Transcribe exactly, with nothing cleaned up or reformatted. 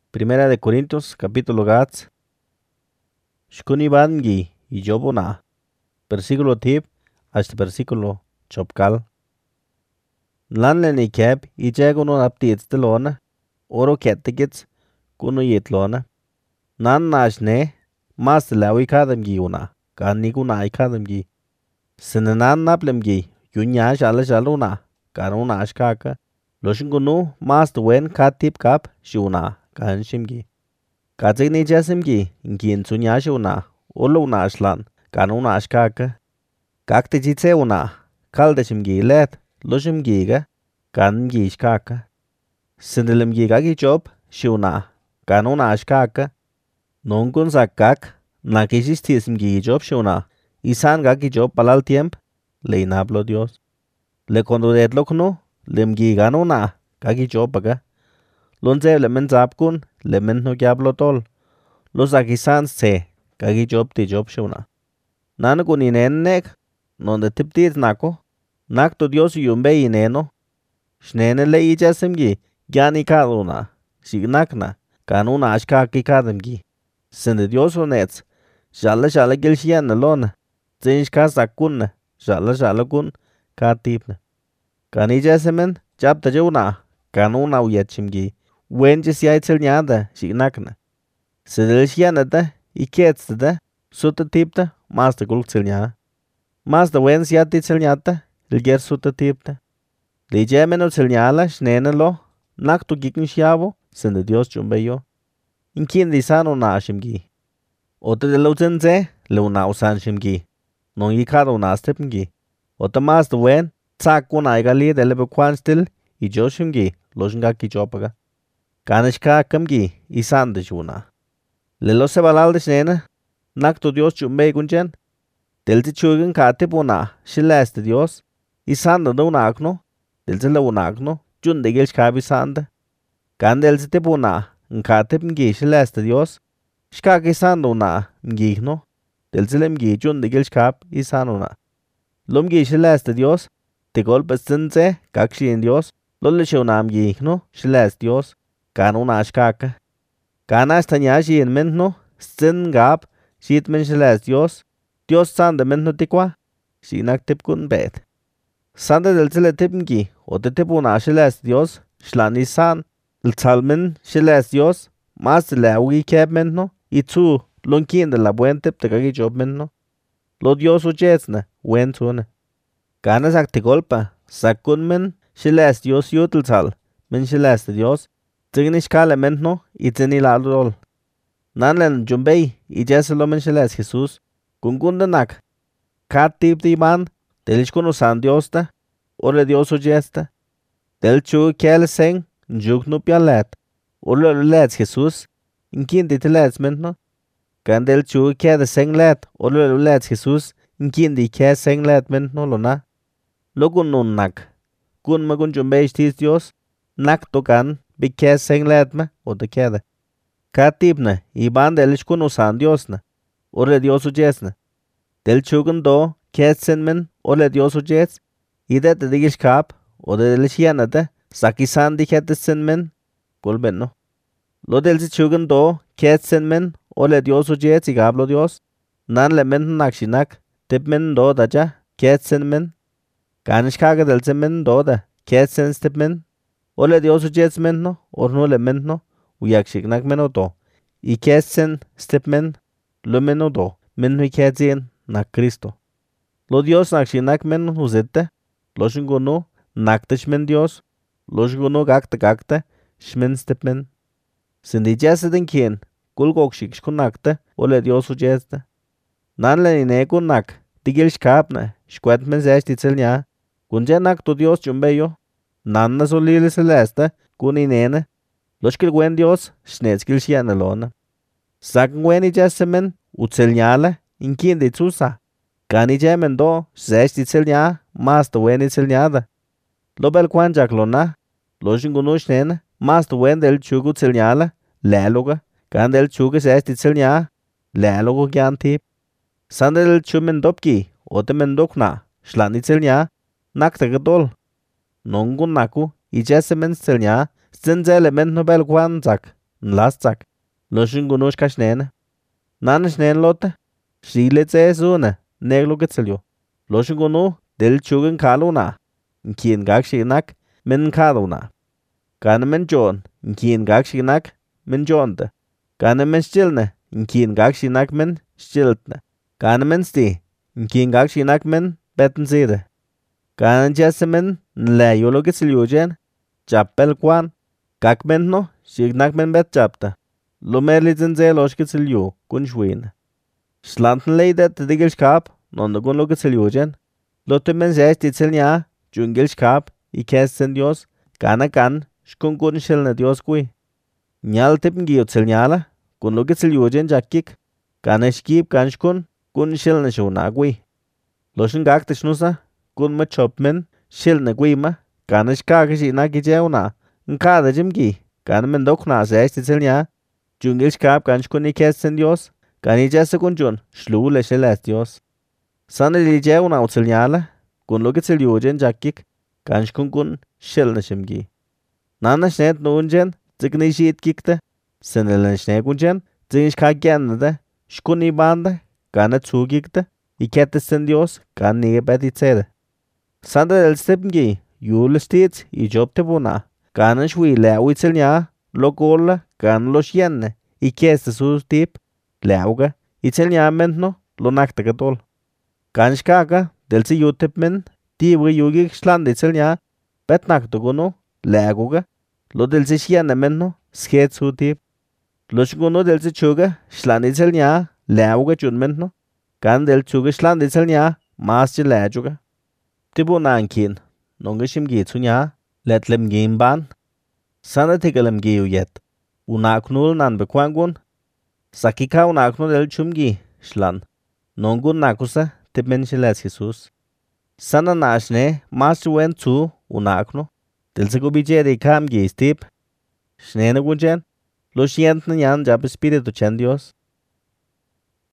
Primera de Corintios, capítulo gats. Shkuni bangi y jobona. Versículo tip hasta versículo chopkal. Lanlen i keb i jagono aptits de lona. Oro kettigits kuno yit lona. Nan nash ne mas lawi kadam gi una. Kan ni kuna i kadam gi. Sinenan naplem gi. Yunya shala shaluna. Karuna ashkaka. Loshin kunu mas de wen katip kap shuna. Kan shimgi. Katsik ni jasimgi. Ngin sunya shuna. Olo una ashlan. Kanuna ashkaka. Kakti jitse una. Kalda shimgi let. Loshimgi ga. Kan gi ishkaka. Sindilimgi gagi job shuna. Kanuna ashkaka. Nongun sakak. Nakishistisimgi job shuna. Isan gagi job palal tiemp. Le inablo Dios. Le kondudet lokno. Lemgi ganuna. Gagi job baga. Lonze le men zapkun. Le men no gyablo tol. Los akisan se. Gagi job ti job shuna. Nanakun inenek. Nonde tiptit nako. Nakto Dios yumbe ineno. Shnene le ijasimgi. Gyani kaduna. Shignakna. Kanuna ashkaki kadamgi. Sende Dios onets. Shala shala gilshiana lona. Zinshka sakuna. Shala shala kun. Katipna. Kanijasimen. Chapta juna. Kanuna uyachimgi. Wenjis yaitzel nyada. Shignakna. Sedilshiana da. Ikets da. Suta tipta. Masta gulkzel nyada. Masta wens yatitzel nyata. Ilger suta tipta. Lijemeno zel nyala. Shnene lo. Nakto gikin shiabo. Sende Dios chumbeyo. Inkin di sano na shimgi. Ota de lo zenze. Lo na usan shimgi. Non yikado na stepngi. Ota mas de wen. Tsak kuna igali de lebe kwan stil. I jo shimgi. Lo shingaki jopaga. Kanishka kamgi. Isan de shuna. Le lo se balal de shnena. Nakto Dios chumbey kunchen. Delti chugin katip una. Shilas de Dios. Isan de una akno. Delti le una akno. Jun de gilsh kabi sanda. Kan delti tip una. Nkatip mgi shilas de Dios. Shkak isan de una. Mgi no. Delti le mgi jun de gilsh kab. Isan una. Lo mgi shilas de Dios. Te golpe zinze. Kakshi in Dios. Lo le shuna mgi no. Shilas Dios. Kan una shkaka. Kan hasta nyashi in ment no. Zin gab. Shit men shilas Dios. Dios san de ment no tikwa. Shinak tip kun bet. Sanda del zile tip mgi. O te tip una shilas Dios. Shlani san. El salmen shilas Dios. Mas le awi keb ment no. Itzu. Lonkin de la buen tip te kagi job ment no. Lo Dios u jetsna. Wen tuna. Kana sak te golpa. Sakun men. Shilas Dios yutul sal. Men shilas de Dios. Tignish kale ment no. Itzeni la alol. Nanlen jumbey. I jeselo men shilas Jesus. Kungundanak. Kat tip di man. Delish kunu san Dios ta. Ole Dios u jesta. Del chu kel seng. Njuk nu pialet. Ole let Jesus. Inkin di te let ment no. Kan del chu ke de seng let. Ole let Jesus. Inkin di ke seng let ment no lona. Logun nun nak. Kun magun jumbey shtis Dios. Nak to kan. Bi ke seng let me. O de kede. Kat tip na. Iban delish kunu san Dios na. Ole Dios u jesna. Del chugun do. Ketsen men. Ole Dios u jes. Ide te digish kap. O de delishiana te. Sakisan di ketsen men. Kulben no. Lo del si chugun do. Ketsen men. Ole Dios u jes. Igablo Dios. Nan le men nakshinak. Tip men do daja. Ketsen men. Kanishkaga del se men do da. Ketsen stip men. Ole Dios u jes men no. Orno le men no. Uyakshiknak men o do. I ketsen stip men. Lo men o do. Men hui ketsen. Nak Cristo. Lo Dios nakshinak men uzette. Lo shungono. Nakta shmen Dios. Lo shungono gakta gakta. Shmen stip men. Sindi jesedin kien. Kulgok shikshkun nakta. Ole Dios u jesta. Nanle inekun nak. Digil shkapna. Shkwet men zeshti tselnya. Kunje nakto Dios chumbeyo. Nanna solili celesta. Kun inene. Lo shkil gwen Dios. Shnetskil shiana lona. Sakin gweni jesemen. Utselnyala. Inkin di tsusa. Kani jemen do. Zeshti tselnya. Masta weni tselnyada. Lo bel kwanjak lona. Lo shingunu shnena. Masta wen del chugu tselnyala. Leloga. Kan del chugu zeshti tselnya. Lelogo gyan tip. Sanda del chumen dopki. Ote men dokna. Shlani tselnya. Nakta gadol. Nongun naku. Ijesemen tselnya. Zinze element no bel kwanjak. nlastzak. Lo shungunush kashnena. Nana shnen lote. Shile tse zuna. Neglo gitzelyo. Lo shungunu del chugan kaluna. Nkien gak shinak min kaluna. Kana min jon. Nkien gak shinak min jonte. Kana min stilne. Nkien gak shinak min stiltne. Kana min sti. Nkien gak shinak min beten zide. Kana jesse min nle yolo gitzelyo jen. Chapel kwan. Gak min no. Shignak min bet chapta. Lo merlitzen ze losh gitzelyo. Kun shwin. Slanten leidet de digel skap. Non gun lo gitzelyo jen. Lotte men zes ditzel nya. Jungel skap. I kesten Dios. Gana gan. Shkun gun shilne Dios gui. Nyal tippen giyo tzel nyala. Gun lo gitzelyo jen jakik. Gana shkip gan shkun. Gun shilne shuna gui. Loshin gak de shnusa. Gun ma chop men. Shilne gui ma. Gana shkaka shina gijeuna. Nkada jimgi. Gana men dokna zes ditzel nya. Jungel skap gan shkun I kesten Dios. Gani jesse gun jun. Shlu le shiles Dios. Sana li jeuna utzel nyala. Gun lo gitzelyo jen jakik. Gan shkun gun shilne shimgi. Nana shnet no unjen. Zikni shit kikte. Senelen shne gunjen. Zin shka gennede. Shkun I banda. Gana zugikte. I kettesen Dios. Gan nige beti tsede. Sanda del stipngi. Jule stits. I job te buna. Gana shwi le uitzel nya. Lo gola. Gan lo shjenne. I keste su tip. Lauga. Itzel nya mentno. Lo nakta gadol. Gan shkaka. Del si jutip men. Tibri yugik shlande itzel nya. Bet nakta guno. Laguga. Lo del si shjenne mentno. Sket su tip. Lo shguno del si chuga. Shlande itzel nya. Lauga jun mentno. Gan del chuga shlande itzel nya. Mas je lajuga. Tibu nankin. Nonga shimgi tsu nya. Let lem gin ban. Sana tigalem gi uyet. Unaknul nan bekwangun. Sakika unaknul del chumgi. Shlan. Nongun nakusa. Tipmen shiles Jesus. Sana nashne. Mas wen tu. Unakno. Del se gubije de kam gi stip. Shnene gunjen. Lo shient na yan jab espiritu chen Dios.